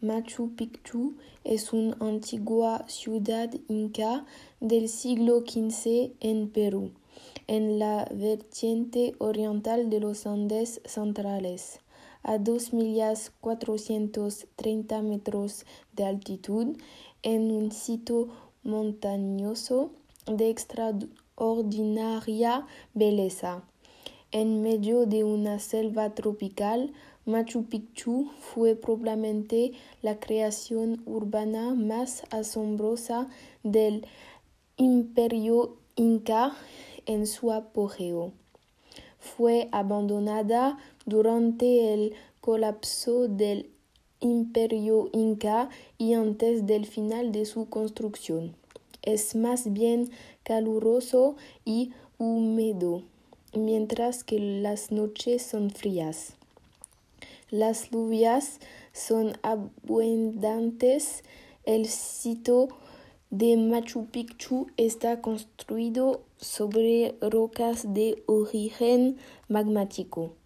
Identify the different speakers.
Speaker 1: Machu Picchu es una antigua ciudad inca del siglo XV en Perú, en la vertiente oriental de los Andes centrales, a 2.430 metros de altitud, en un sitio montañoso de extraordinaria belleza. En medio de una selva tropical, Machu Picchu fue probablemente la creación urbana más asombrosa del Imperio Inca en su apogeo. Fue abandonada durante el colapso del Imperio Inca y antes del final de su construcción. Es más bien caluroso y húmedo, mientras que las noches son frías. Las lluvias son abundantes. El sitio de Machu Picchu está construido sobre rocas de origen magmático.